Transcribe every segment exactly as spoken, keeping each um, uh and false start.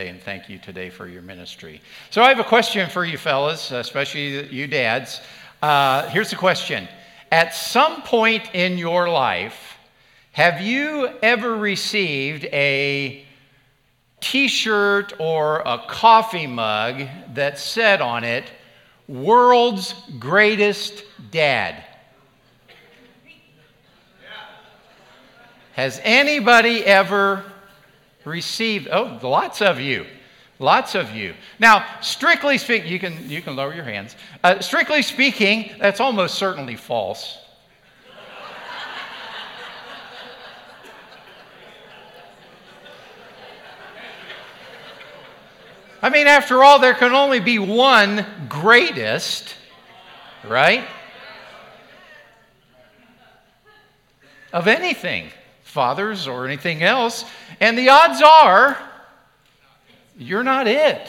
And thank you today for your ministry. So I have a question for you fellas, especially you dads. Uh, here's the question. At some point in your life, have you ever received a t-shirt or a coffee mug that said on it, "World's Greatest Dad"? Has anybody ever received? Oh, lots of you. Lots of you. Now, strictly speaking, you can, you can lower your hands. Uh, strictly speaking, that's almost certainly false. I mean, after all, there can only be one greatest, right? Of anything, fathers or anything else. And the odds are, you're not it.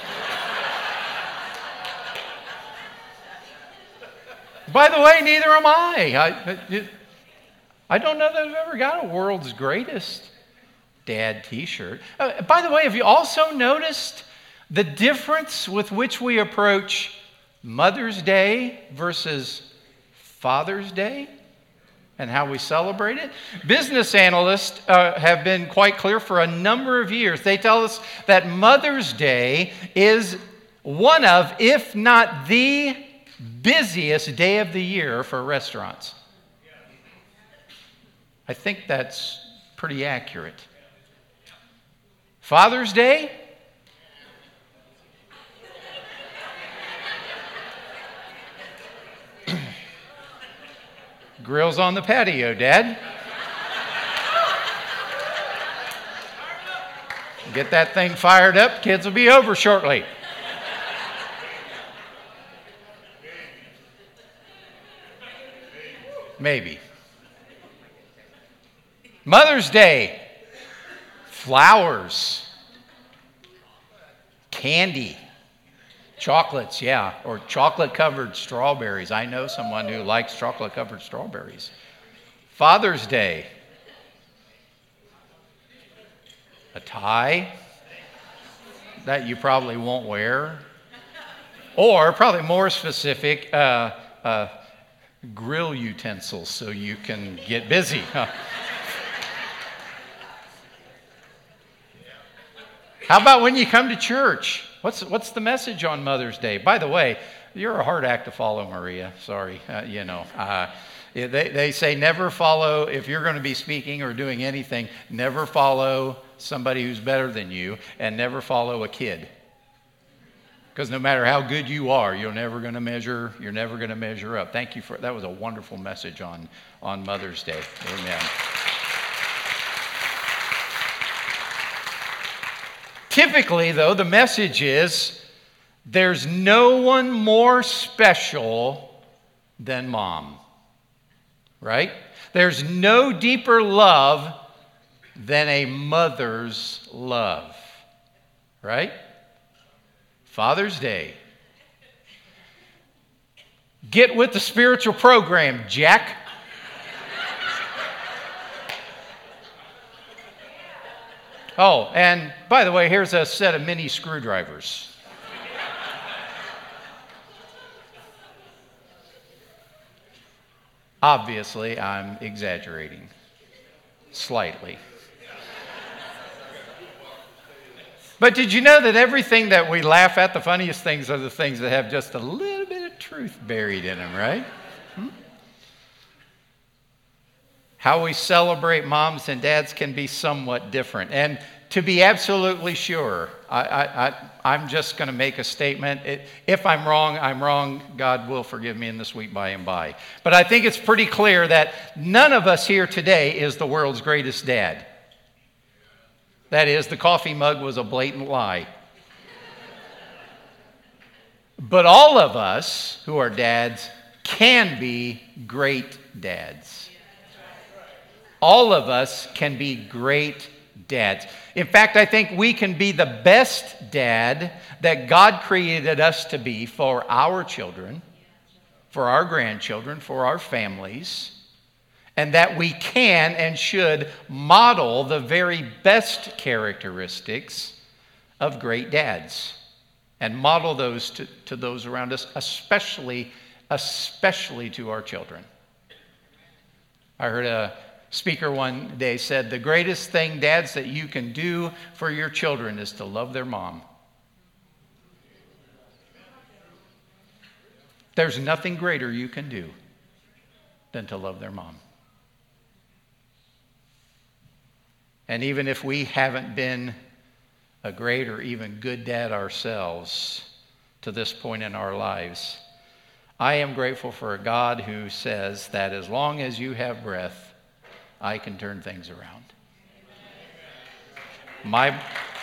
By the way, neither am I. I. I don't know that I've ever got a world's greatest dad t-shirt. Uh, by the way, have you also noticed the difference with which we approach Mother's Day versus Father's Day and how we celebrate it? Business analysts uh, have been quite clear for a number of years. They tell us that Mother's Day is one of, if not the busiest day of the year for restaurants. I think that's pretty accurate. Father's Day? Grills on the patio, Dad. Get that thing fired up. Kids will be over shortly. Maybe. Mother's Day. Flowers. Candy. Chocolates, yeah, or chocolate-covered strawberries. I know someone who likes chocolate-covered strawberries. Father's Day. A tie that you probably won't wear. Or, probably more specific, uh, uh, grill utensils so you can get busy. How about when you come to church? What's what's the message on Mother's Day? By the way, you're a hard act to follow, Maria. Sorry, uh, you know. Uh, they, they say never follow, if you're going to be speaking or doing anything, never follow somebody who's better than you and never follow a kid. Because no matter how good you are, you're never going to measure, you're never going to measure up. Thank you for, that was a wonderful message on, on Mother's Day. Amen. Typically, though, the message is there's no one more special than mom, right? There's no deeper love than a mother's love, right? Father's Day. Get with the spiritual program, Jack. Oh, and by the way, here's a set of mini screwdrivers. Obviously, I'm exaggerating slightly. But did you know that everything that we laugh at, the funniest things are the things that have just a little bit of truth buried in them, right? Hmm? How we celebrate moms and dads can be somewhat different. And to be absolutely sure, I, I, I, I'm just going to make a statement. It, if I'm wrong, I'm wrong. God will forgive me in the sweet by and by. But I think it's pretty clear that none of us here today is the world's greatest dad. That is, the coffee mug was a blatant lie. But all of us who are dads can be great dads. All of us can be great dads. In fact, I think we can be the best dad that God created us to be for our children, for our grandchildren, for our families, and that we can and should model the very best characteristics of great dads and model those to, to those around us, especially, especially to our children. I heard a speaker one day said, the greatest thing, dads, that you can do for your children is to love their mom. There's nothing greater you can do than to love their mom. And even if we haven't been a great or even good dad ourselves to this point in our lives, I am grateful for a God who says that as long as you have breath, I can turn things around. My,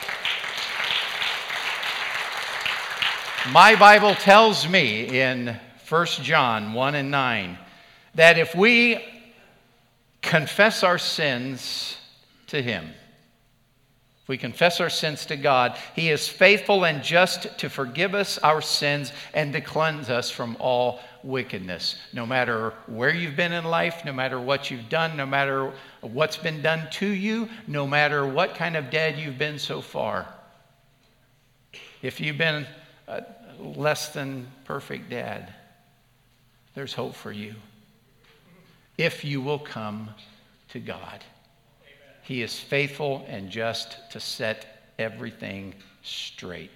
my Bible tells me in First John one and nine that if we confess our sins to Him, if we confess our sins to God, He is faithful and just to forgive us our sins and to cleanse us from all wickedness. No matter where you've been in life, no matter what you've done, no matter what's been done to you, no matter what kind of dad you've been so far. If you've been a less than perfect dad, there's hope for you. If you will come to God. He is faithful and just to set everything straight.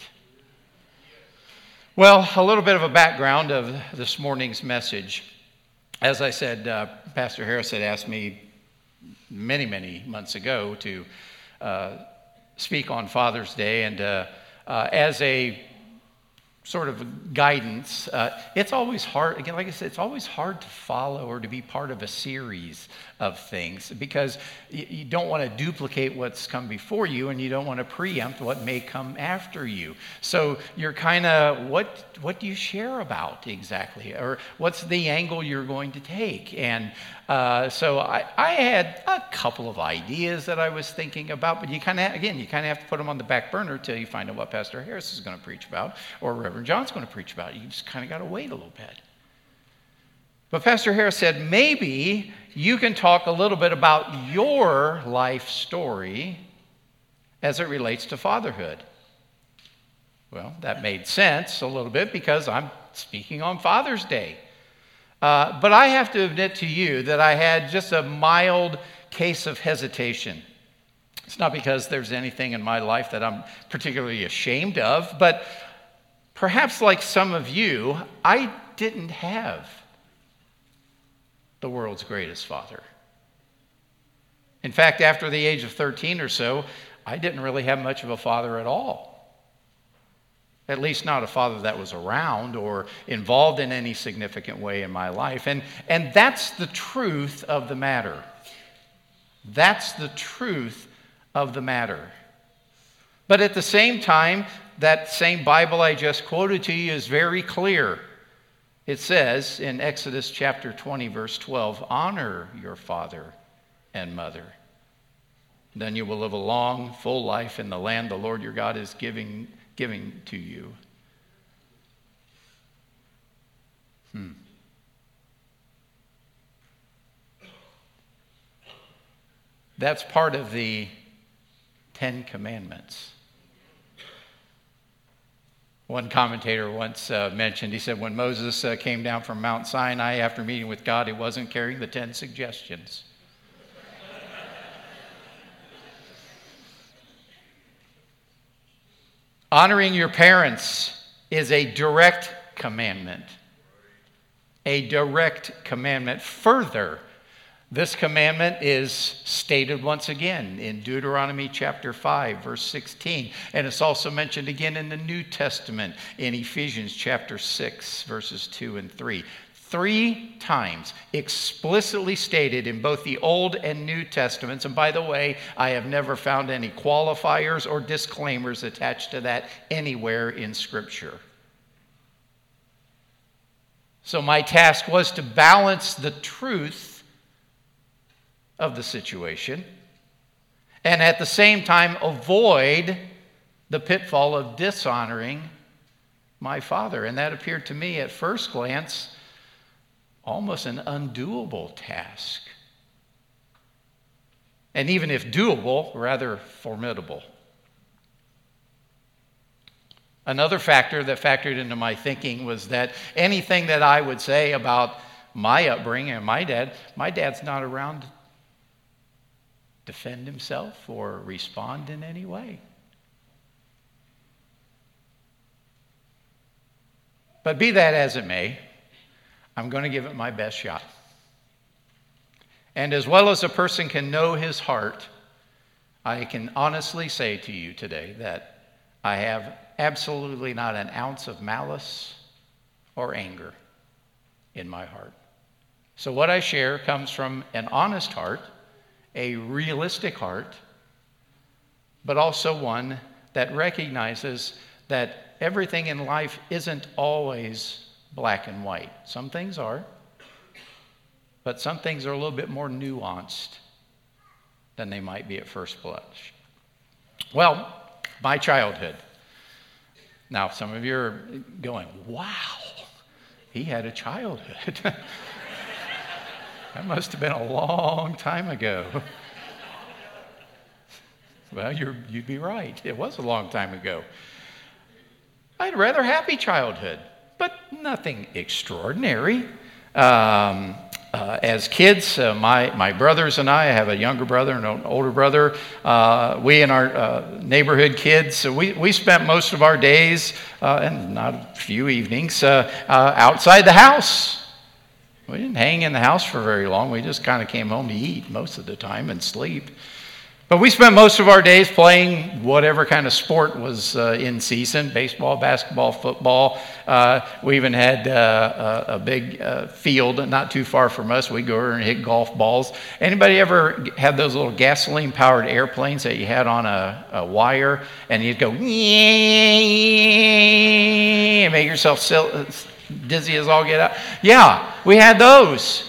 Well, a little bit of a background of this morning's message. As I said, uh, Pastor Harris had asked me many, many months ago to uh, speak on Father's Day, and uh, uh, as a sort of guidance, uh, it's always hard, again, like I said, it's always hard to follow or to be part of a series of things because you, you don't want to duplicate what's come before you and you don't want to preempt what may come after you. So you're kind of, what what do you share about exactly? Or what's the angle you're going to take? And uh, so I, I had a couple of ideas that I was thinking about, but you kind of, again, you kind of have to put them on the back burner until you find out what Pastor Harris is going to preach about or Reverend John's going to preach about. You just kind of got to wait a little bit. But Pastor Harris said, maybe you can talk a little bit about your life story as it relates to fatherhood. Well, that made sense a little bit because I'm speaking on Father's Day. Uh, but I have to admit to you that I had just a mild case of hesitation. It's not because there's anything in my life that I'm particularly ashamed of, but perhaps like some of you, I didn't have the world's greatest father. In fact, after the age of thirteen or so, I didn't really have much of a father at all. At least not a father that was around or involved in any significant way in my life. And, and that's the truth of the matter. That's the truth of the matter. But at the same time, that same Bible I just quoted to you is very clear. It says in Exodus chapter twenty, verse twelve, honor your father and mother. Then you will live a long, full life in the land the Lord your God is giving, giving to you. Hmm. That's part of the Ten Commandments. One commentator once uh, mentioned, he said, when Moses uh, came down from Mount Sinai after meeting with God, he wasn't carrying the ten suggestions. Honoring your parents is a direct commandment. A direct commandment. Further, this commandment is stated once again in Deuteronomy chapter five, verse sixteen. And it's also mentioned again in the New Testament in Ephesians chapter six, verses two and three. Three times explicitly stated in both the Old and New Testaments. And by the way, I have never found any qualifiers or disclaimers attached to that anywhere in Scripture. So my task was to balance the truth of the situation and at the same time avoid the pitfall of dishonoring my father. And that appeared to me at first glance almost an undoable task. And even if doable, rather formidable. Another factor that factored into my thinking was that anything that I would say about my upbringing and my dad, my dad's not around to defend himself or respond in any way. But be that as it may, I'm going to give it my best shot. And as well as a person can know his heart, I can honestly say to you today that I have absolutely not an ounce of malice or anger in my heart. So what I share comes from an honest heart, a realistic heart, but also one that recognizes that everything in life isn't always black and white. Some things are, but some things are a little bit more nuanced than they might be at first blush. Well, my childhood. Now, some of you are going, wow, he had a childhood. That must have been a long time ago. Well, you're, you'd be right. It was a long time ago. I had a rather happy childhood, but nothing extraordinary. Um, uh, as kids, uh, my, my brothers and I, I have a younger brother and an older brother. Uh, we and our uh, neighborhood kids, so we, we spent most of our days, uh, and not a few evenings, uh, uh, outside the house. We didn't hang in the house for very long. We just kind of came home to eat most of the time and sleep. But we spent most of our days playing whatever kind of sport was uh, in season, baseball, basketball, football. Uh, we even had uh, a, a big uh, field not too far from us. We'd go over and hit golf balls. Anybody ever had those little gasoline-powered airplanes that you had on a, a wire, and you'd go, and make yourself sil- dizzy as all get out? Yeah, we had those.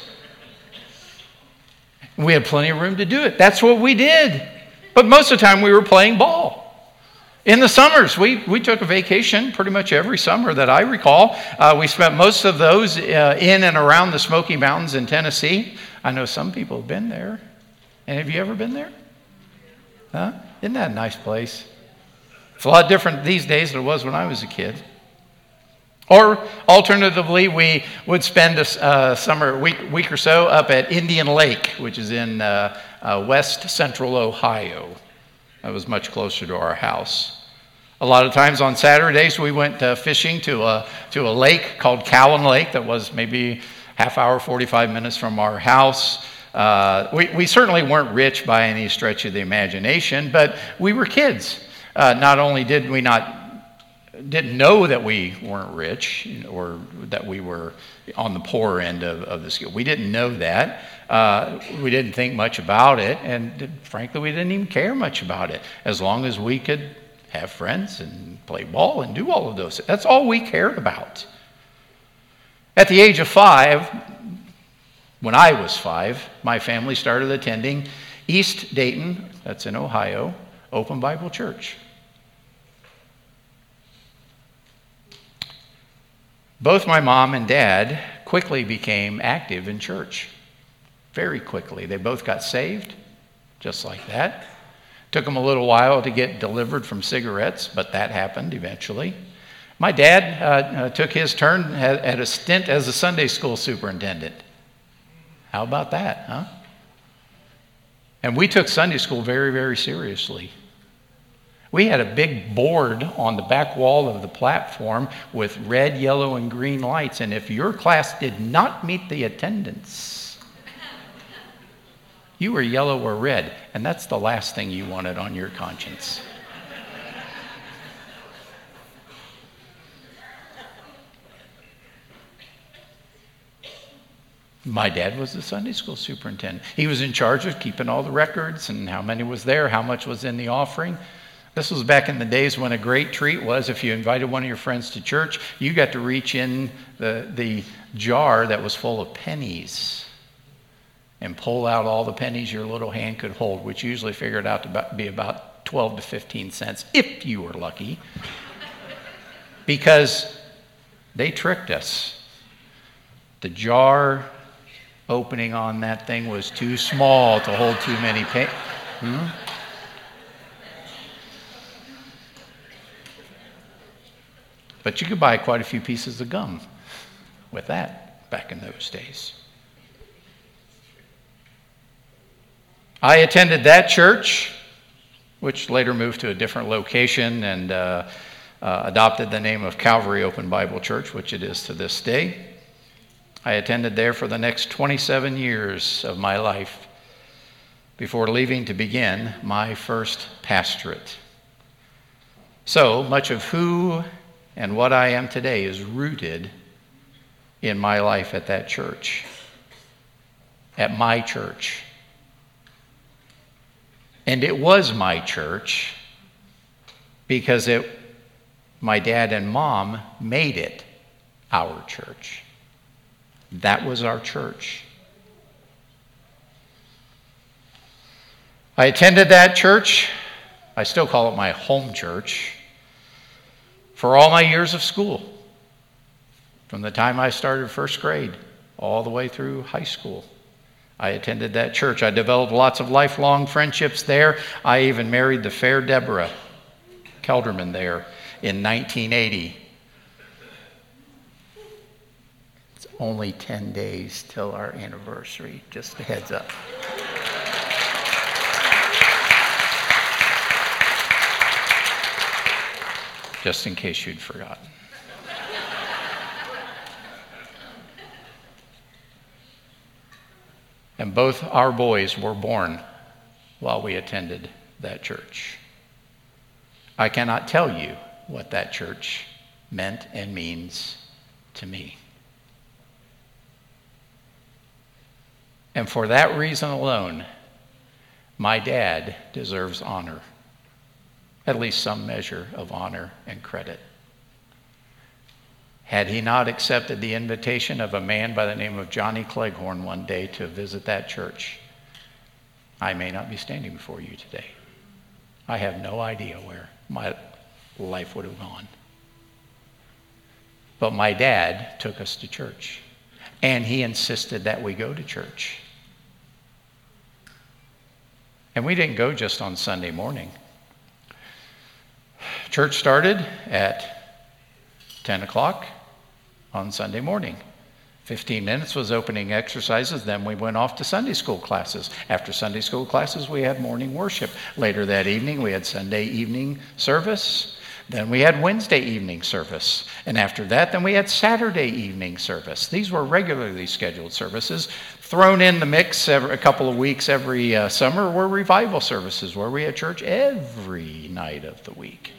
We had plenty of room to do it. That's what we did. But most of the time we were playing ball. In the summers, we, we took a vacation pretty much every summer that I recall. Uh, we spent most of those uh, in and around the Smoky Mountains in Tennessee. I know some people have been there. And have you ever been there? Huh? Isn't that a nice place? It's a lot different these days than it was when I was a kid. Or alternatively, we would spend a uh, summer week, week or so up at Indian Lake, which is in uh, uh, west central Ohio. That was much closer to our house. A lot of times on Saturdays, we went uh, fishing to a, to a lake called Cowan Lake that was maybe half hour, forty-five minutes from our house. Uh, we, we certainly weren't rich by any stretch of the imagination, but we were kids. Uh, not only did we not didn't know that we weren't rich or that we were on the poor end of, of the scale. We didn't know that. Uh, we didn't think much about it. And frankly, we didn't even care much about it as long as we could have friends and play ball and do all of those. That's all we cared about. At the age of five, when I was five, my family started attending East Dayton, that's in Ohio, Open Bible Church. Both my mom and dad quickly became active in church. Very quickly. They both got saved, just like that. Took them a little while to get delivered from cigarettes, but that happened eventually. My dad uh, uh, took his turn at, at a stint as a Sunday school superintendent. How about that, huh? And we took Sunday school very, very seriously. We had a big board on the back wall of the platform with red, yellow, and green lights. And if your class did not meet the attendance, you were yellow or red. And that's the last thing you wanted on your conscience. My dad was the Sunday school superintendent. He was in charge of keeping all the records and how many was there, how much was in the offering. This was back in the days when a great treat was if you invited one of your friends to church, you got to reach in the, the jar that was full of pennies and pull out all the pennies your little hand could hold, which usually figured out to be about twelve to fifteen cents, if you were lucky, because they tricked us. The jar opening on that thing was too small to hold too many pennies. Hmm? But you could buy quite a few pieces of gum with that back in those days. I attended that church, which later moved to a different location and uh, uh, adopted the name of Calvary Open Bible Church, which it is to this day. I attended there for the next twenty-seven years of my life before leaving to begin my first pastorate. So much of who and what I am today is rooted in my life at that church, at my church. And it was my church because it, my dad and mom made it our church. That was our church. I attended that church. I still call it my home church for all my years of school, from the time I started first grade all the way through high school. I attended that church. I developed lots of lifelong friendships there. I even married the fair Deborah Kelderman there in nineteen eighty. It's only ten days till our anniversary, just a heads up. Just in case you'd forgotten. And both our boys were born while we attended that church. I cannot tell you what that church meant and means to me. And for that reason alone, my dad deserves honor, at least some measure of honor and credit. Had he not accepted the invitation of a man by the name of Johnny Cleghorn one day to visit that church, I may not be standing before you today. I have no idea where my life would have gone. But my dad took us to church, and he insisted that we go to church. And we didn't go just on Sunday morning. Church started at ten o'clock on Sunday morning. fifteen minutes was opening exercises. Then we went off to Sunday school classes. After Sunday school classes, we had morning worship. Later that evening, we had Sunday evening service. Then we had Wednesday evening service. And after that, then we had Saturday evening service. These were regularly scheduled services. Thrown in the mix every, a couple of weeks every uh, summer were revival services where we had church every night of the week.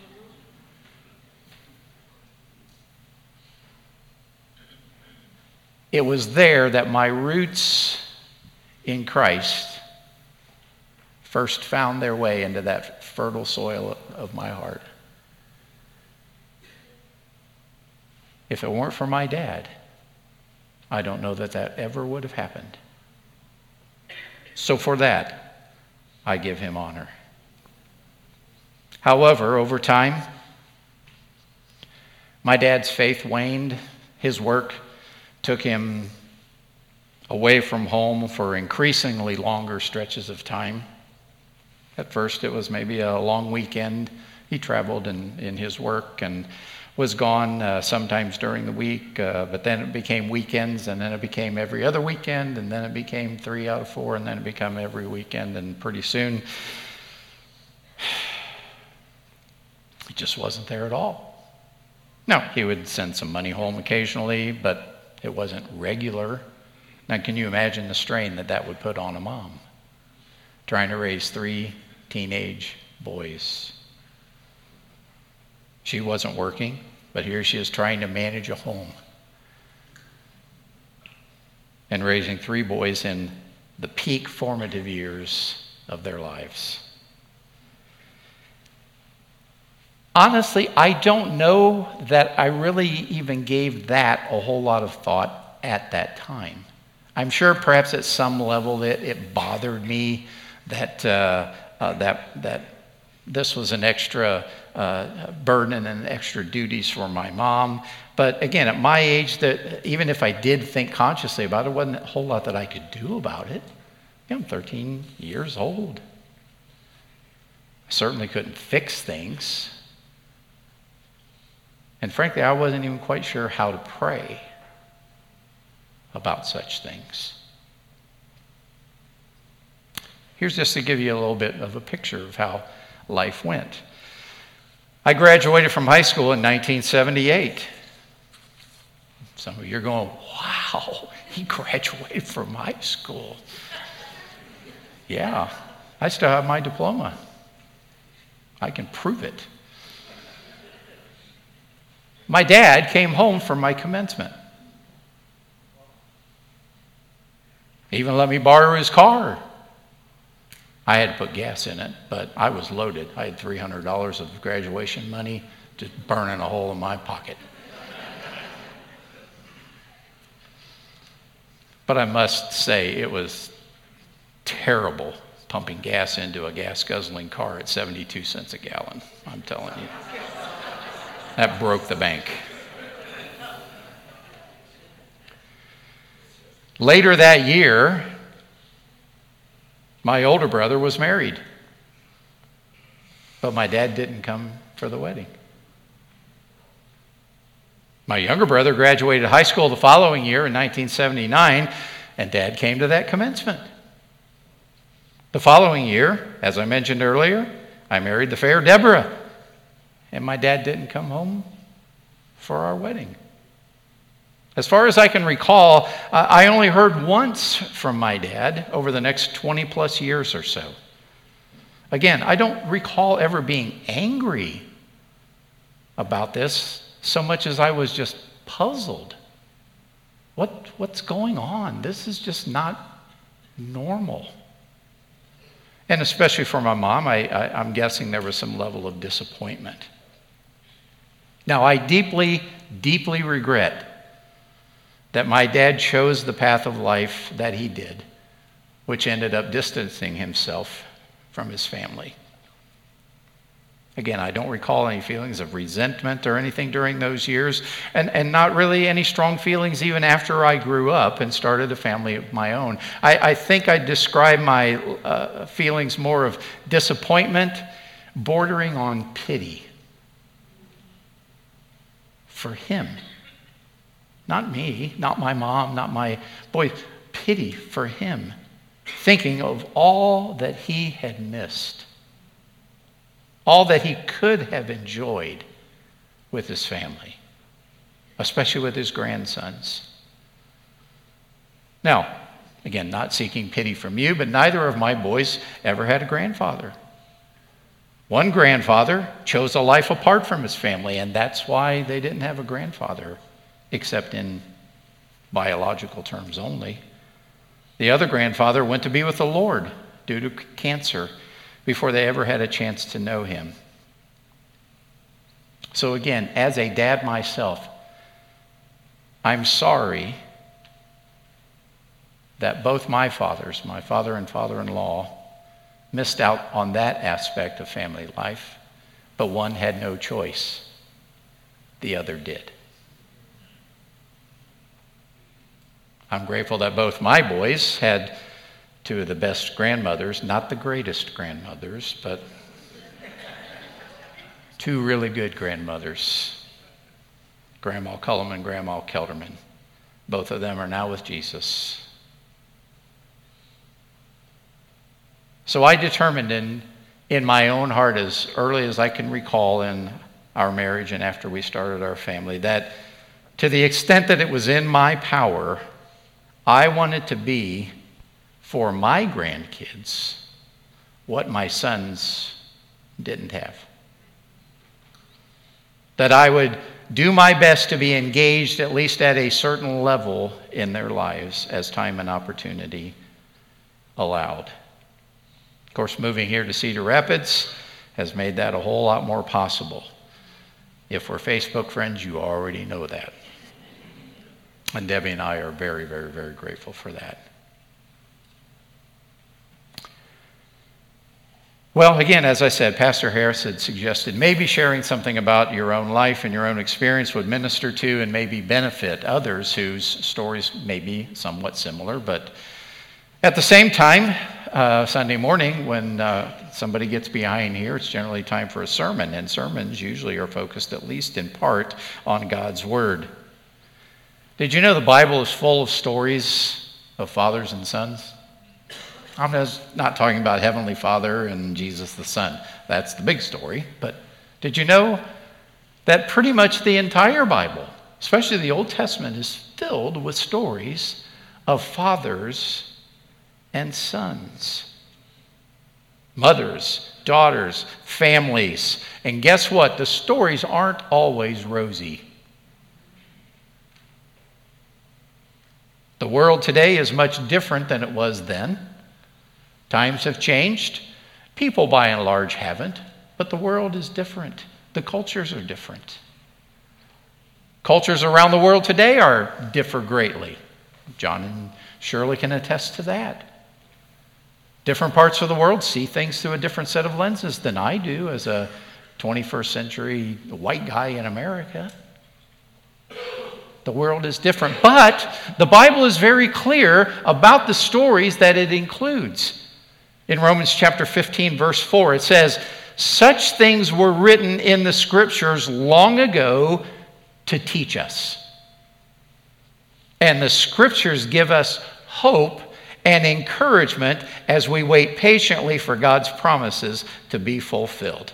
It was there that my roots in Christ first found their way into that fertile soil of my heart. If it weren't for my dad, I don't know that that ever would have happened. So for that, I give him honor. However, over time, my dad's faith waned. His work took him away from home for increasingly longer stretches of time. At first, it was maybe a long weekend. He traveled in, in his work and was gone uh, sometimes during the week, uh, but then it became weekends, and then it became every other weekend, and then it became three out of four, and then it became every weekend, and pretty soon, he just wasn't there at all. Now, he would send some money home occasionally, but it wasn't regular. Now, can you imagine the strain that that would put on a mom, trying to raise three teenage boys? She wasn't working, but here she is trying to manage a home and raising three boys in the peak formative years of their lives. Honestly, I don't know that I really even gave that a whole lot of thought at that time. I'm sure perhaps at some level it, it bothered me that uh, uh, that that this was an extra uh, burden and extra duties for my mom. But again, at my age, that even if I did think consciously about it, wasn't a whole lot that I could do about it. You know, I'm thirteen years old. I certainly couldn't fix things. And frankly, I wasn't even quite sure how to pray about such things. Here's just to give you a little bit of a picture of how life went. I graduated from high school in nineteen seventy-eight. Some of you are going, wow, he graduated from high school. Yeah, I still have my diploma. I can prove it. My dad came home for my commencement. He even let me borrow his car. I had to put gas in it, but I was loaded. I had three hundred dollars of graduation money just burning a hole in my pocket. But I must say, it was terrible pumping gas into a gas-guzzling car at seventy-two cents a gallon. I'm telling you. That broke the bank. Later that year, my older brother was married, but my dad didn't come for the wedding. My younger brother graduated high school the following year in nineteen seventy-nine, and Dad came to that commencement. The following year, as I mentioned earlier, I married the fair Deborah, and my dad didn't come home for our wedding. As far as I can recall, I only heard once from my dad over the next twenty plus years or so. Again, I don't recall ever being angry about this so much as I was just puzzled. What, what's going on? This is just not normal. And especially for my mom, I, I, I'm guessing there was some level of disappointment. Now, I deeply, deeply regret that my dad chose the path of life that he did, which ended up distancing himself from his family. Again, I don't recall any feelings of resentment or anything during those years, and, and not really any strong feelings even after I grew up and started a family of my own. I, I think I describe my uh, feelings more of disappointment, bordering on pity for him. Not me, not my mom, not my boys. Pity for him, thinking of all that he had missed. All that he could have enjoyed with his family, especially with his grandsons. Now, again, not seeking pity from you, but neither of my boys ever had a grandfather. One grandfather chose a life apart from his family, and that's why they didn't have a grandfather, except in biological terms only. The other grandfather went to be with the Lord due to cancer before they ever had a chance to know him. So again, as a dad myself, I'm sorry that both my fathers, my father and father-in-law, missed out on that aspect of family life, but one had no choice. The other did. I'm grateful that both my boys had two of the best grandmothers, not the greatest grandmothers, but two really good grandmothers, Grandma Cullum and Grandma Kelderman. Both of them are now with Jesus. So I determined in, in my own heart, as early as I can recall in our marriage and after we started our family, that to the extent that it was in my power, I wanted to be for my grandkids what my sons didn't have. That I would do my best to be engaged at least at a certain level in their lives as time and opportunity allowed. Of course, moving here to Cedar Rapids has made that a whole lot more possible. If we're Facebook friends, you already know that. And Debbie and I are very, very, very grateful for that. Well, again, as I said, Pastor Harris had suggested maybe sharing something about your own life and your own experience would minister to and maybe benefit others whose stories may be somewhat similar. But at the same time, uh, Sunday morning when uh, somebody gets behind here, it's generally time for a sermon, and sermons usually are focused at least in part on God's Word. Did you know the Bible is full of stories of fathers and sons? I'm not talking about Heavenly Father and Jesus the Son. That's the big story. But did you know that pretty much the entire Bible, especially the Old Testament, is filled with stories of fathers and sons? Mothers, daughters, families. And guess what? The stories aren't always rosy. The world today is much different than it was then. Times have changed. People, by and large, haven't. But the world is different. The cultures are different. Cultures around the world today are differ greatly. John and Shirley can attest to that. Different parts of the world see things through a different set of lenses than I do as a twenty-first century white guy in America. The world is different. But the Bible is very clear about the stories that it includes. In Romans chapter fifteen, verse four, it says, "Such things were written in the Scriptures long ago to teach us. And the Scriptures give us hope and encouragement as we wait patiently for God's promises to be fulfilled."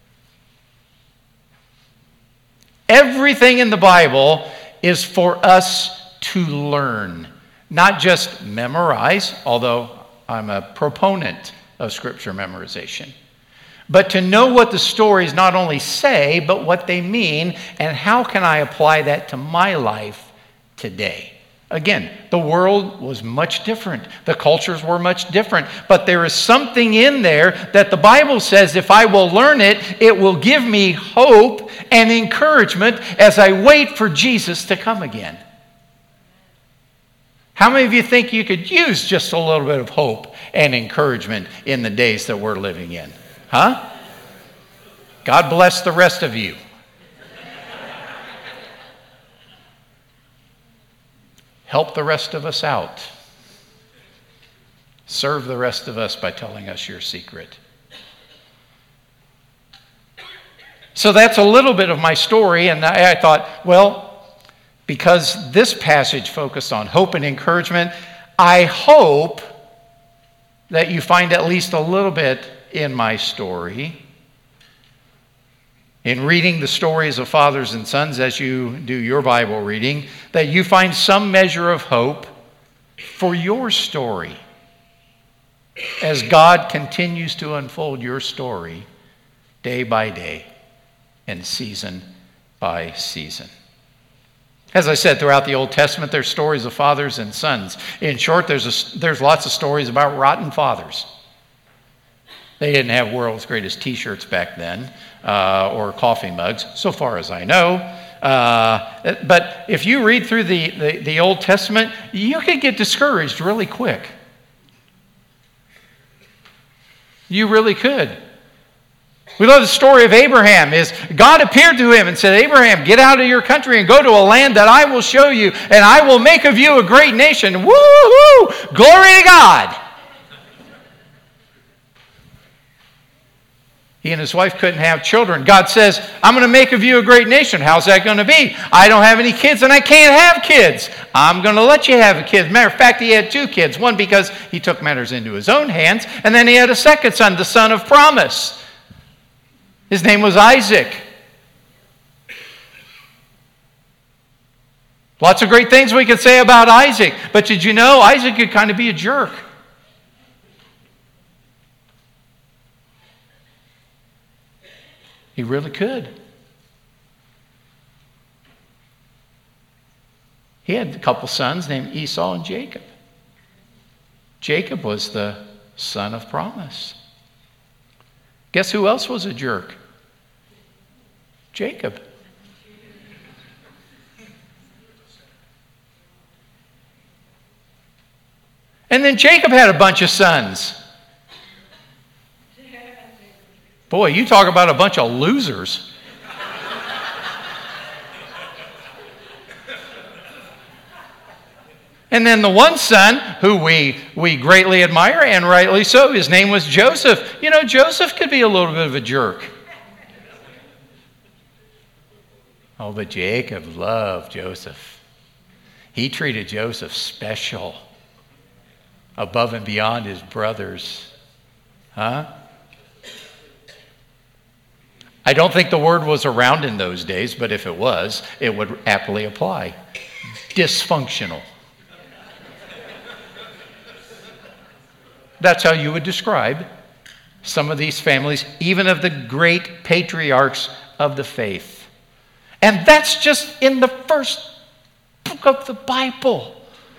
Everything in the Bible is for us to learn, not just memorize, although I'm a proponent of Scripture memorization, but to know what the stories not only say, but what they mean, and how can I apply that to my life today. Again, the world was much different. The cultures were much different. But there is something in there that the Bible says if I will learn it, it will give me hope and encouragement as I wait for Jesus to come again. How many of you think you could use just a little bit of hope and encouragement in the days that we're living in? Huh? God bless the rest of you. Help the rest of us out. Serve the rest of us by telling us your secret. So that's a little bit of my story, and I, I thought, well, because this passage focused on hope and encouragement, I hope that you find at least a little bit in my story. In reading the stories of fathers and sons as you do your Bible reading, that you find some measure of hope for your story as God continues to unfold your story day by day and season by season. As I said, throughout the Old Testament, there's stories of fathers and sons. In short, there's, a, there's lots of stories about rotten fathers. They didn't have world's greatest t-shirts back then, uh, or coffee mugs, so far as I know. Uh, but if you read through the, the, the Old Testament, you could get discouraged really quick. You really could. We love the story of Abraham. Is God appeared to him and said, "Abraham, get out of your country and go to a land that I will show you, and I will make of you a great nation." Woo-hoo! Glory to God. He and his wife couldn't have children. God says, "I'm going to make of you a great nation." How's that going to be? I don't have any kids and I can't have kids. I'm going to let you have a kid. Matter of fact, he had two kids. One because he took matters into his own hands, and then he had a second son, the son of promise. His name was Isaac. Lots of great things we could say about Isaac. But did you know Isaac could kind of be a jerk? He really could. He had a couple sons named Esau and Jacob. Jacob was the son of promise. Guess who else was a jerk? Jacob. And then Jacob had a bunch of sons. Boy, you talk about a bunch of losers. And then the one son, who we, we greatly admire, and rightly so, his name was Joseph. You know, Joseph could be a little bit of a jerk. Oh, but Jacob loved Joseph. He treated Joseph special, above and beyond his brothers. Huh? I don't think the word was around in those days, but if it was, it would aptly apply. Dysfunctional. That's how you would describe some of these families, even of the great patriarchs of the faith. And that's just in the first book of the Bible.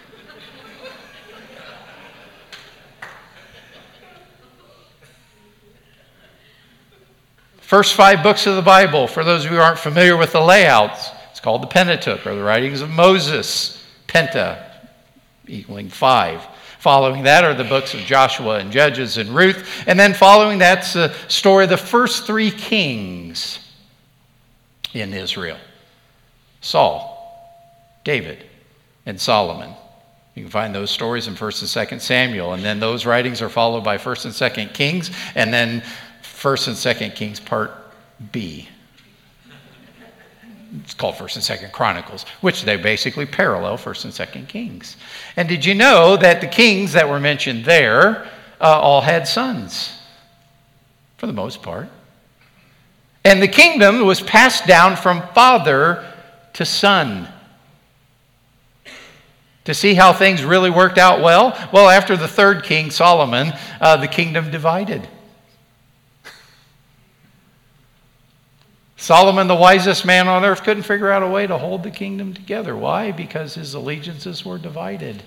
First five books of the Bible, for those of you who aren't familiar with the layouts, it's called the Pentateuch, or the writings of Moses. Penta, equaling five. Following that are the books of Joshua and Judges and Ruth. And then following that's the story of the first three kings in Israel. Saul, David, and Solomon. You can find those stories in First and Second Samuel. And then those writings are followed by First and Second Kings. And then First and Second Kings Part B. It's called First and Second Chronicles, which they basically parallel First and Second Kings. And did you know that the kings that were mentioned there uh, all had sons, for the most part? And the kingdom was passed down from father to son. To see how things really worked out well? Well, after the third king, Solomon, uh, the kingdom divided. Solomon, the wisest man on earth, couldn't figure out a way to hold the kingdom together. Why? Because his allegiances were divided.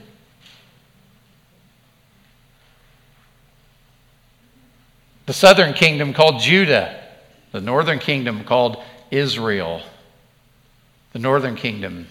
The southern kingdom called Judah. The northern kingdom called Israel. The northern kingdom,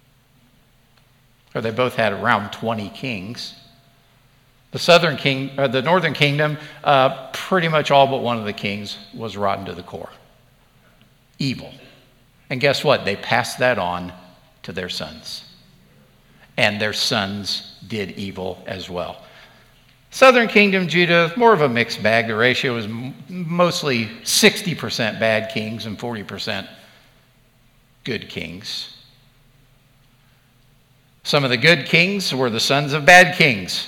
or they both had around twenty kings. The southern king, or the northern kingdom, uh, pretty much all but one of the kings was rotten to the core. Evil. And guess what? They passed that on to their sons. And their sons did evil as well. Southern kingdom, Judah, more of a mixed bag. The ratio was m- mostly sixty percent bad kings and forty percent good kings. Some of the good kings were the sons of bad kings.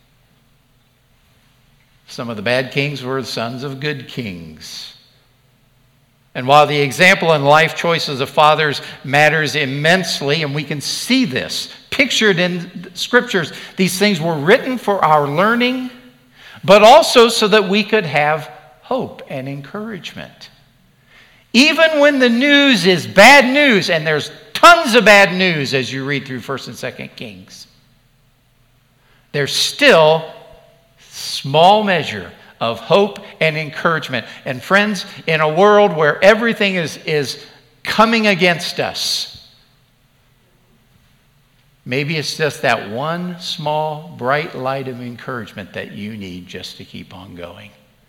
Some of the bad kings were the sons of good kings. And while the example and life choices of fathers matters immensely, and we can see this pictured in scriptures, these things were written for our learning, but also so that we could have hope and encouragement. Even when the news is bad news, and there's tons of bad news as you read through First and Second Kings, there's still small measure of hope and encouragement. And friends, in a world where everything is, is coming against us, maybe it's just that one small bright light of encouragement that you need just to keep on going.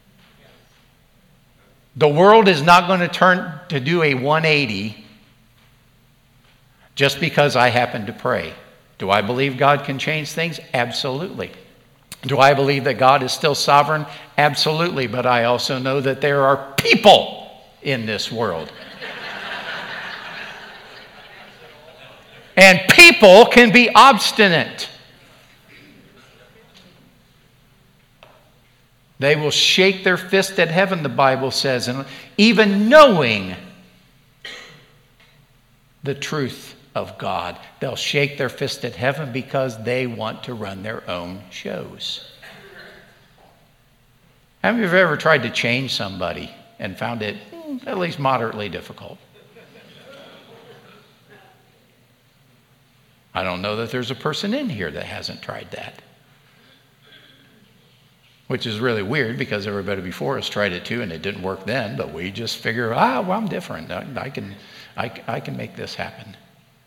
The world is not going to turn to do a one eighty just because I happen to pray. Do I believe God can change things? Absolutely. Do I believe that God is still sovereign? Absolutely. But I also know that there are people in this world. And people can be obstinate. They will shake their fist at heaven, the Bible says, and even knowing the truth of God, they'll shake their fist at heaven because they want to run their own shows. How many of you have ever tried to change somebody and found it hmm, at least moderately difficult? I don't know that there's a person in here that hasn't tried that. Which is really weird because everybody before us tried it too and it didn't work then, but we just figure, ah, well, I'm different. I, I can, I, I can make this happen.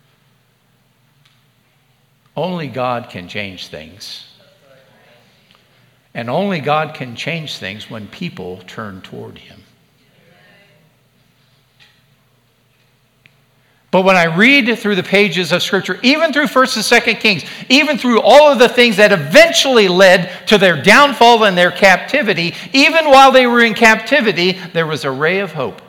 Only God can change things. And only God can change things when people turn toward Him. But when I read through the pages of Scripture, even through First and Second Kings, even through all of the things that eventually led to their downfall and their captivity, even while they were in captivity, there was a ray of hope.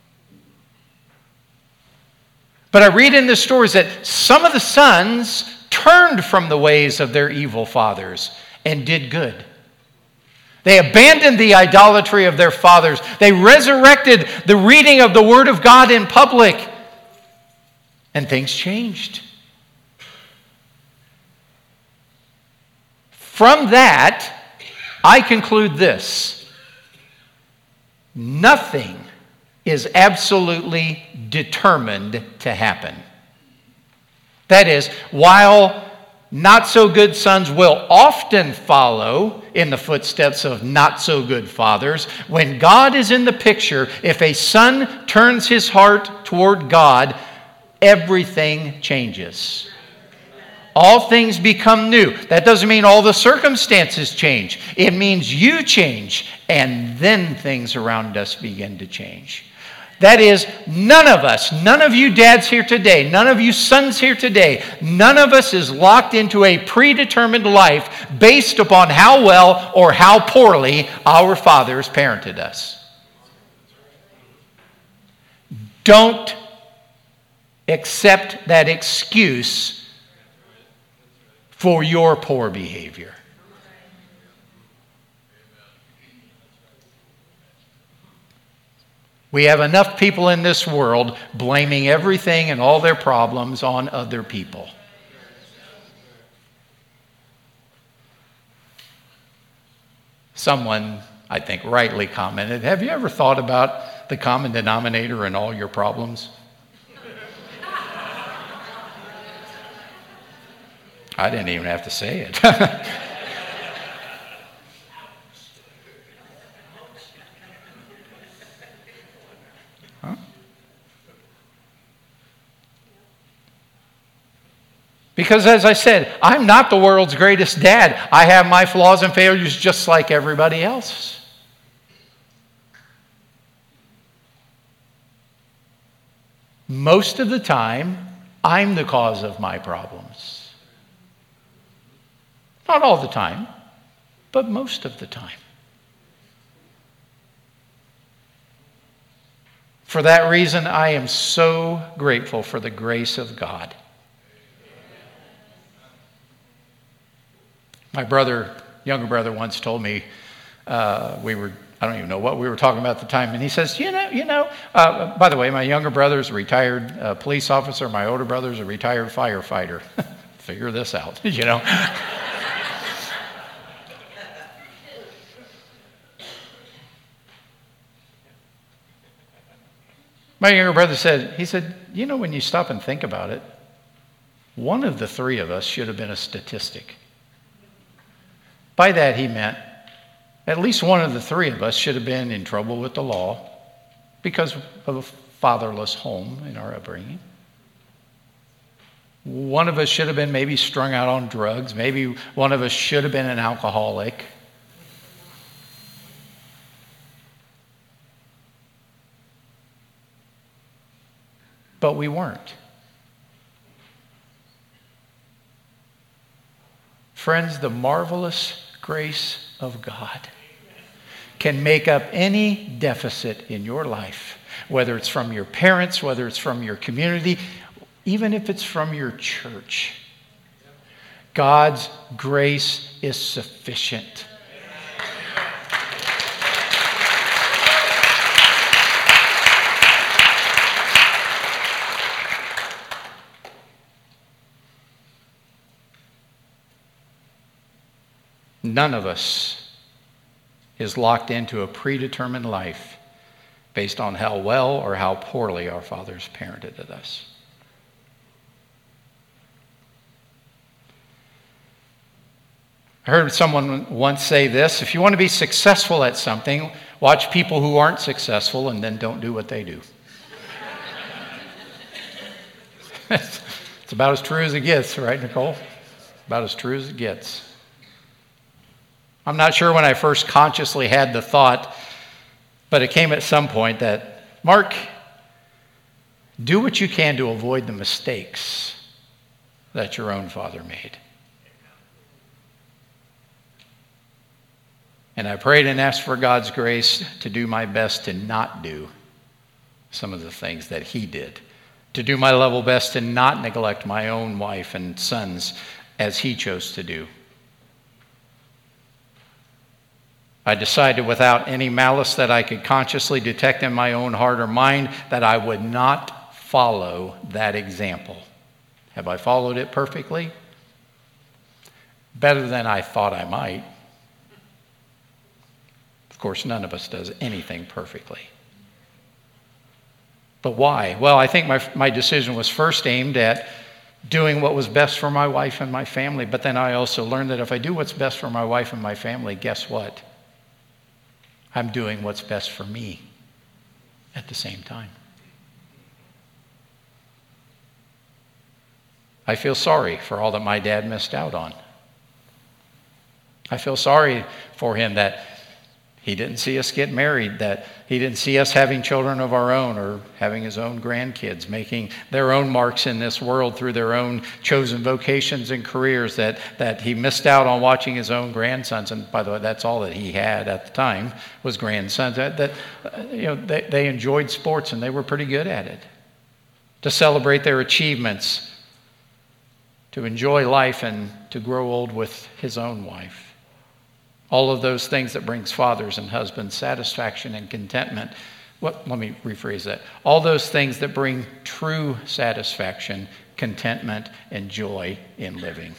But I read in the stories that some of the sons turned from the ways of their evil fathers and did good. They abandoned the idolatry of their fathers. They resurrected the reading of the Word of God in public. And things changed. From that, I conclude this. Nothing is absolutely determined to happen. That is, while not so good sons will often follow in the footsteps of not so good fathers, when God is in the picture, if a son turns his heart toward God, everything changes. All things become new. That doesn't mean all the circumstances change. It means you change, and then things around us begin to change. That is, none of us, none of you dads here today, none of you sons here today, none of us is locked into a predetermined life based upon how well or how poorly our fathers parented us. Don't accept that excuse for your poor behavior. We have enough people in this world blaming everything and all their problems on other people. Someone, I think, rightly commented, have you ever thought about the common denominator in all your problems? I didn't even have to say it. Huh? Because as I said, I'm not the world's greatest dad. I have my flaws and failures just like everybody else. Most of the time, I'm the cause of my problems. Not all the time, but most of the time. For that reason, I am so grateful for the grace of God. My brother, younger brother, once told me, uh, we were, I don't even know what we were talking about at the time, and he says, you know, you know, uh, by the way, my younger brother's a retired uh, police officer, my older brother's a retired firefighter. Figure this out, you know. My younger brother said, he said, you know, when you stop and think about it, one of the three of us should have been a statistic. By that he meant at least one of the three of us should have been in trouble with the law because of a fatherless home in our upbringing. One of us should have been maybe strung out on drugs. Maybe one of us should have been an alcoholic. But we weren't. Friends, the marvelous grace of God can make up any deficit in your life, whether it's from your parents, whether it's from your community, even if it's from your church. God's grace is sufficient. None of us is locked into a predetermined life based on how well or how poorly our fathers parented us. I heard someone once say this: if you want to be successful at something, watch people who aren't successful and then don't do what they do. It's about as true as it gets, right, Nicole? About as true as it gets. I'm not sure when I first consciously had the thought, but it came at some point that, Mark, Do what you can to avoid the mistakes that your own father made. And I prayed and asked for God's grace to do my best to not do some of the things that he did. To do my level best to not neglect my own wife and sons as he chose to do. I decided without any malice that I could consciously detect in my own heart or mind that I would not follow that example. Have I followed it perfectly? Better than I thought I might. Of course, none of us does anything perfectly. But why? Well, I think my, my decision was first aimed at doing what was best for my wife and my family. But then I also learned that if I do what's best for my wife and my family, guess what? I'm doing what's best for me at the same time. I feel sorry for all that my dad missed out on. I feel sorry for him that he didn't see us get married, that he didn't see us having children of our own or having his own grandkids, making their own marks in this world through their own chosen vocations and careers, that, that he missed out on watching his own grandsons. And by the way, that's all that he had at the time was grandsons. That, that you know, they, they enjoyed sports and they were pretty good at it. To celebrate their achievements, to enjoy life and to grow old with his own wife. All of those things that brings fathers and husbands satisfaction and contentment. Well, let me rephrase that. All those things that bring true satisfaction, contentment, and joy in living.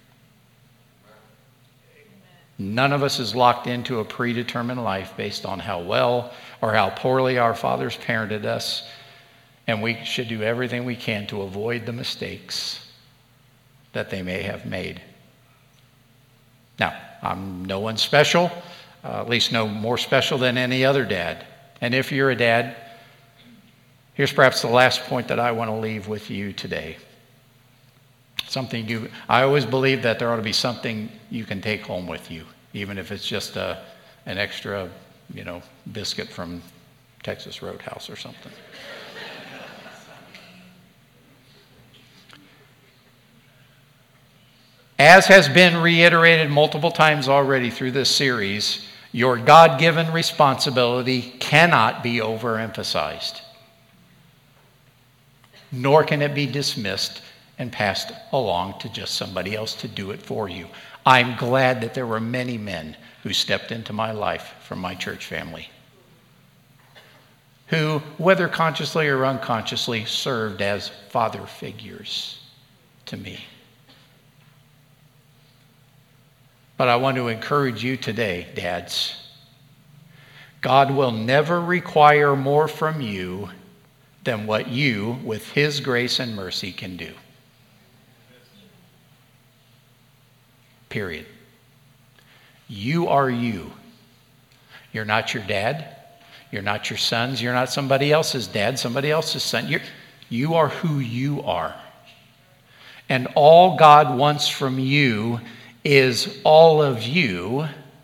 None of us is locked into a predetermined life based on how well or how poorly our fathers parented us, and we should do everything we can to avoid the mistakes that they may have made. Now, I'm no one special, uh, at least no more special than any other dad. And if you're a dad, here's perhaps the last point that I want to leave with you today. Something you, I always believe that there ought to be something you can take home with you, even if it's just a, an extra, you know, biscuit from Texas Roadhouse or something. As has been reiterated multiple times already through this series, your God-given responsibility cannot be overemphasized, nor can it be dismissed and passed along to just somebody else to do it for you. I'm glad that there were many men who stepped into my life from my church family, who, whether consciously or unconsciously, served as father figures to me. But I want to encourage you today, dads. God will never require more from you than what you, with his grace and mercy, can do. Period. You are you. You're not your dad. You're not your sons. You're not somebody else's dad, somebody else's son. You're, you are who you are. And all God wants from you is all of you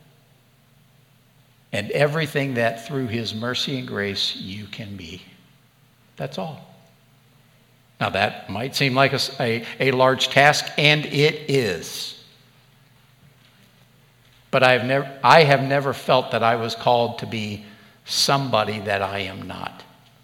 and everything that through his mercy and grace you can be. That's all. Now that might seem like a, a, a large task, and it is. But I have never, I have never felt that I was called to be somebody that I am not.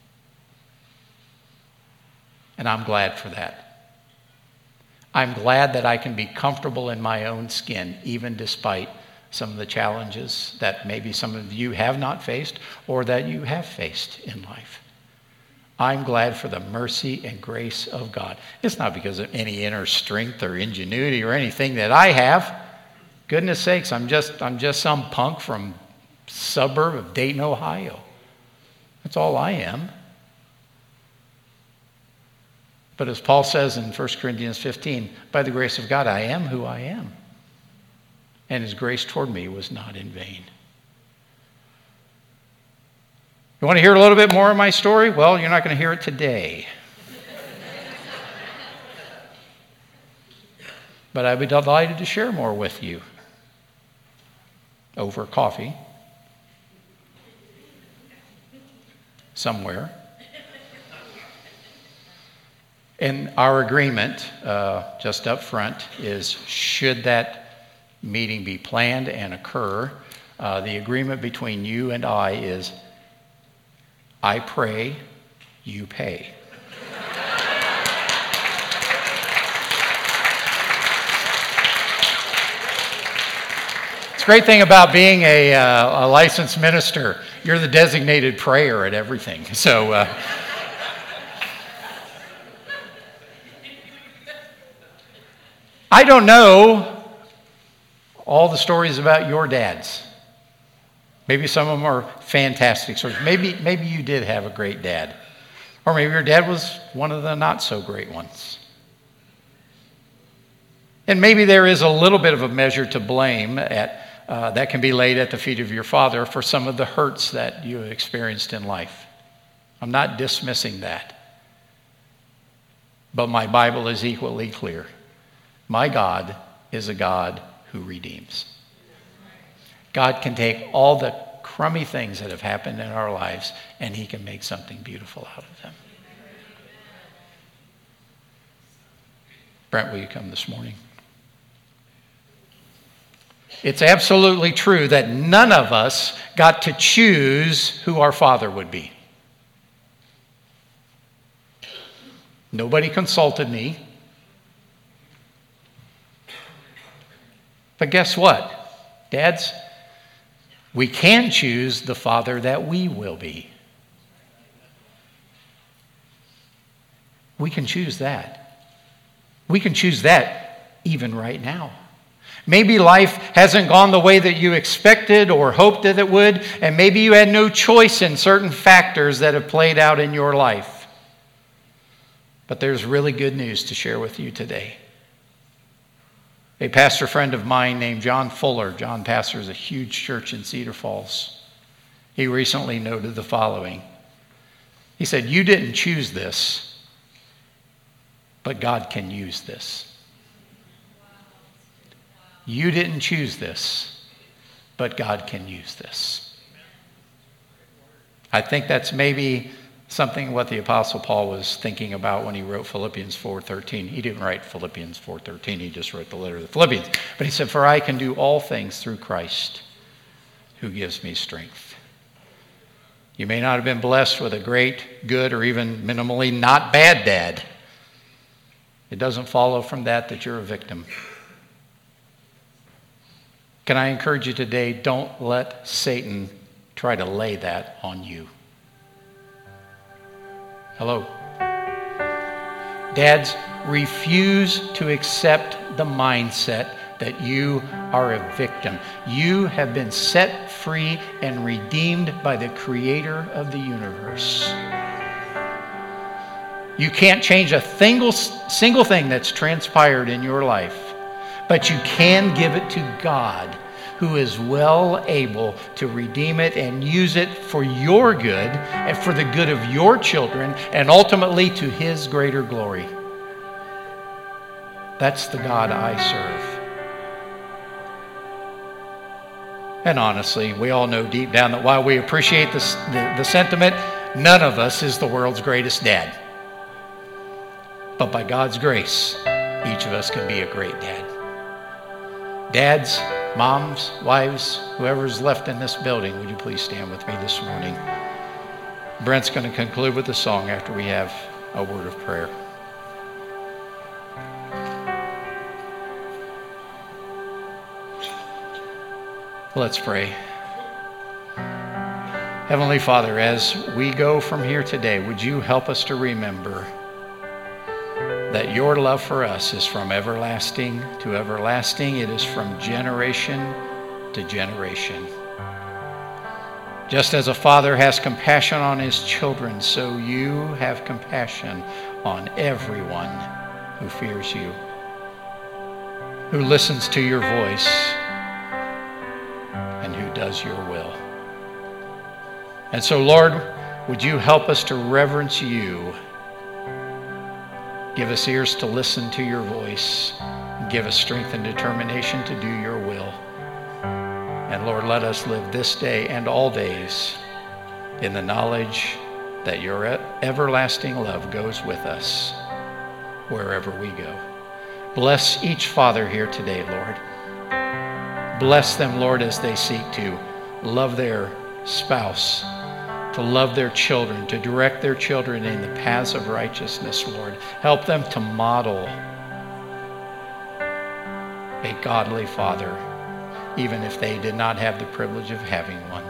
And I'm glad for that. I'm glad that I can be comfortable in my own skin, even despite some of the challenges that maybe some of you have not faced or that you have faced in life. I'm glad for the mercy and grace of God. It's not because of any inner strength or ingenuity or anything that I have. Goodness sakes, I'm just, I'm just some punk from suburb of Dayton, Ohio. That's all I am. But as Paul says in First Corinthians fifteen, by the grace of God, I am who I am. And his grace toward me was not in vain. You want to hear a little bit more of my story? Well, you're not going to hear it today. But I'd be delighted to share more with you over coffee somewhere. And our agreement, uh, just up front, is should that meeting be planned and occur, uh, the agreement between you and I is I pray, you pay. It's a great thing about being a, uh, a licensed minister. You're the designated prayer at everything. So. Uh, I don't know all the stories about your dads. Maybe some of them are fantastic stories. Maybe, maybe you did have a great dad. Or maybe your dad was one of the not so great ones. And maybe there is a little bit of a measure to blame at, uh, that can be laid at the feet of your father for some of the hurts that you have experienced in life. I'm not dismissing that. But my Bible is equally clear. My God is a God who redeems. God can take all the crummy things that have happened in our lives and he can make something beautiful out of them. Brent, will you come this morning? It's absolutely true that none of us got to choose who our father would be. Nobody consulted me. But guess what, dads? We can choose the father that we will be. We can choose that. We can choose that even right now. Maybe life hasn't gone the way that you expected or hoped that it would, and maybe you had no choice in certain factors that have played out in your life. But there's really good news to share with you today. A pastor friend of mine named John Fuller, John pastors a huge church in Cedar Falls. He recently noted the following. He said, "You didn't choose this, but God can use this. You didn't choose this, but God can use this." I think that's maybe something what the Apostle Paul was thinking about when he wrote Philippians four thirteen. He didn't write Philippians four thirteen, he just wrote the letter to the Philippians. But he said, "For I can do all things through Christ who gives me strength." You may not have been blessed with a great, good, or even minimally not bad dad. It doesn't follow from that that you're a victim. Can I encourage you today, don't let Satan try to lay that on you. Hello. Dads, refuse to accept the mindset that you are a victim. You have been set free and redeemed by the Creator of the universe. You can't change a single, single thing that's transpired in your life, but you can give it to God, who is well able to redeem it and use it for your good and for the good of your children and ultimately to his greater glory. That's the God I serve. And honestly, we all know deep down that while we appreciate this, the, the sentiment, none of us is the world's greatest dad. But by God's grace, each of us can be a great dad. Dads, moms, wives, whoever's left in this building, would you please stand with me this morning? Brent's going to conclude with a song after we have a word of prayer. Let's pray. Heavenly Father, as we go from here today, would you help us to remember that your love for us is from everlasting to everlasting. It is from generation to generation. Just as a father has compassion on his children, so you have compassion on everyone who fears you, who listens to your voice, and who does your will. And so, Lord, would you help us to reverence you? Give us ears to listen to your voice. Give us strength and determination to do your will. And Lord, let us live this day and all days in the knowledge that your everlasting love goes with us wherever we go. Bless each father here today, Lord. Bless them, Lord, as they seek to love their spouse, to love their children, to direct their children in the paths of righteousness, Lord. Help them to model a godly father, even if they did not have the privilege of having one.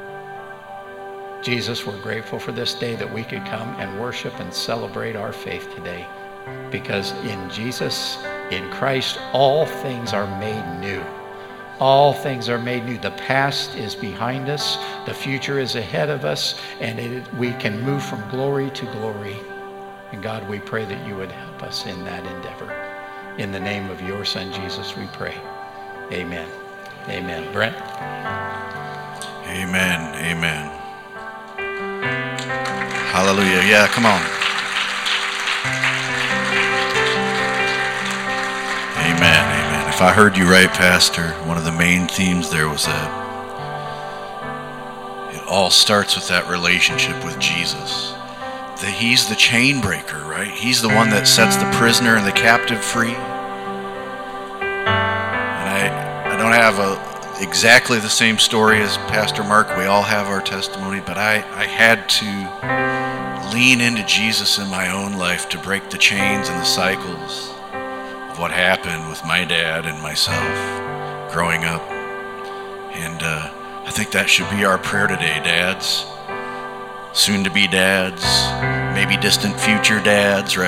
Jesus, we're grateful for this day that we could come and worship and celebrate our faith today, because in Jesus, in Christ, all things are made new. All things are made new. The past is behind us. The future is ahead of us, and it, we can move from glory to glory. And God, we pray that you would help us in that endeavor. In the name of your Son, Jesus, we pray. Amen. Amen. Brent? Amen. Amen. Hallelujah. Yeah, come on. Amen. Amen. If I heard you right, Pastor, one of the main themes there was that it all starts with that relationship with Jesus. That he's the chain breaker, right? He's the one that sets the prisoner and the captive free. And I, I don't have a exactly the same story as Pastor Mark. We all have our testimony, but I, I had to lean into Jesus in my own life to break the chains and the cycles of what happened with my dad and myself growing up. And uh, I think that should be our prayer today, dads. Soon to be dads, maybe distant future dads, right?